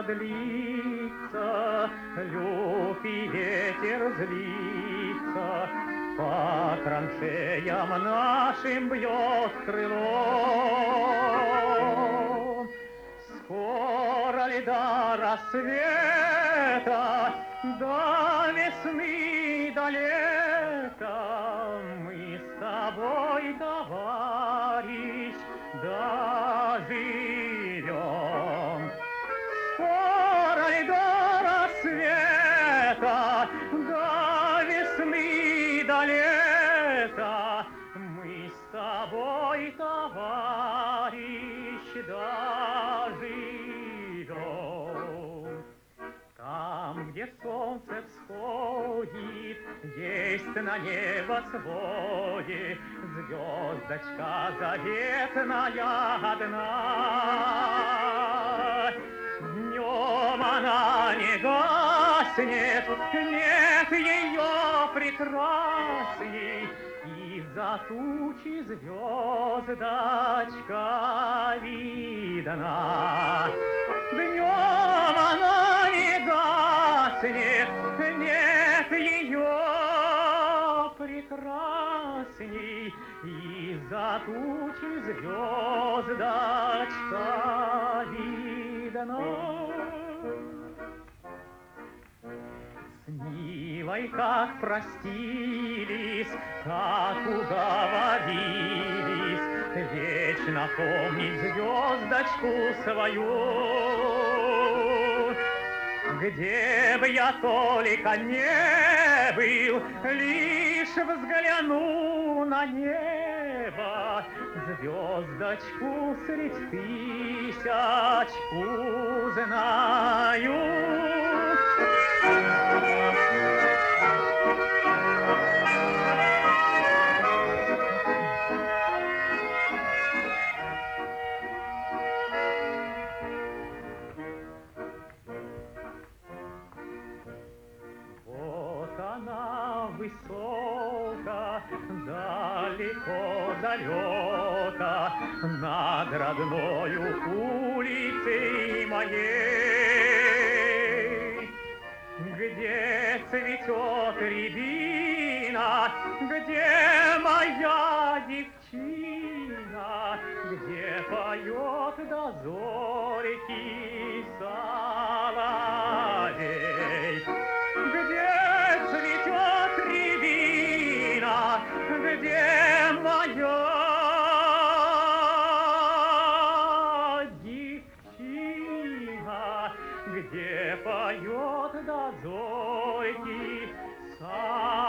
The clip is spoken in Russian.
продлится, лют и ветер злится, по траншеям нашим бьет крыло. Скоро ли до рассвета, до весны, до лета мы с тобой, товарищ, доживем? Скоро ли до рассвета, до весны, до лета мы с тобой, товарищ, доживем? Там, где солнце всходит, есть на небосводе звездочка заветная одна. Днем она не гаснет, нет ее прекрасней, из-за тучи звездочка видна. Днем она не гаснет, нет ее прекрасней, из-за тучи звездочка видна. С Нивой как простились, как уговорились, вечно помнить звездочку свою. Где бы я только не был, лишь взгляну на небо, звездочку средь тысяч узнаю. Она высоко, далеко-далеко, над родною улицей моей. Где цветет рябина, где моя девчина, где поет до зорьки соловей? Где цветет рябина, где моя девчина, где поет до зорьки соловей?